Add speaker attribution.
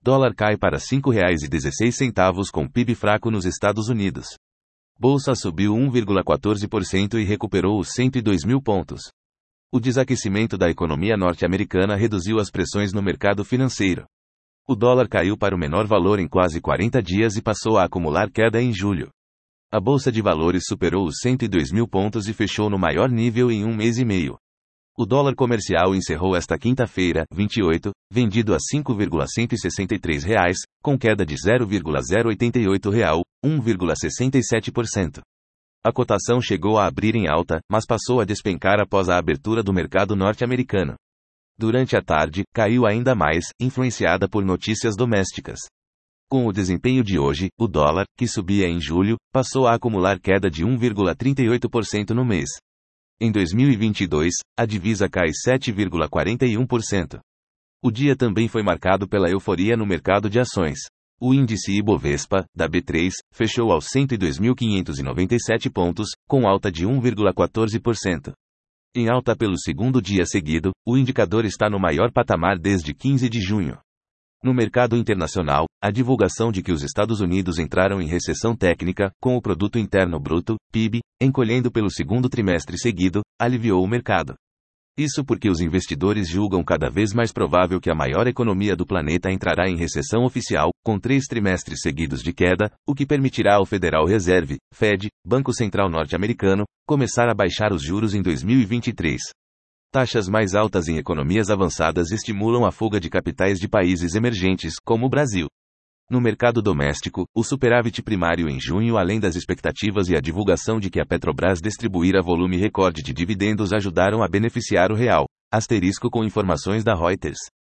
Speaker 1: Dólar cai para R$ 5,16 com PIB fraco nos Estados Unidos. Bolsa subiu 1,14% e recuperou os 102 mil pontos. O desaquecimento da economia norte-americana reduziu as pressões no mercado financeiro. O dólar caiu para o menor valor em quase 40 dias e passou a acumular queda em julho. A Bolsa de Valores superou os 102 mil pontos e fechou no maior nível em um mês e meio. O dólar comercial encerrou esta quinta-feira, 28, vendido a R$ 5,163, com queda de 0,088 real, 1,67%. A cotação chegou a abrir em alta, mas passou a despencar após a abertura do mercado norte-americano. Durante a tarde, caiu ainda mais, influenciada por notícias domésticas. Com o desempenho de hoje, o dólar, que subia em julho, passou a acumular queda de 1,38% no mês. Em 2022, a divisa cai 7,41%. O dia também foi marcado pela euforia no mercado de ações. O índice Ibovespa, da B3, fechou aos 102.597 pontos, com alta de 1,14%. Em alta pelo segundo dia seguido, o indicador está no maior patamar desde 15 de junho. No mercado internacional, a divulgação de que os Estados Unidos entraram em recessão técnica, com o Produto Interno Bruto, PIB, encolhendo pelo segundo trimestre seguido, aliviou o mercado. Isso porque os investidores julgam cada vez mais provável que a maior economia do planeta entrará em recessão oficial, com 3 trimestres seguidos de queda, o que permitirá ao Federal Reserve, Fed, Banco Central norte-americano, começar a baixar os juros em 2023. Taxas mais altas em economias avançadas estimulam a fuga de capitais de países emergentes, como o Brasil. No mercado doméstico, o superávit primário em junho, além das expectativas e a divulgação de que a Petrobras distribuirá volume recorde de dividendos, ajudaram a beneficiar o real. Asterisco com informações da Reuters.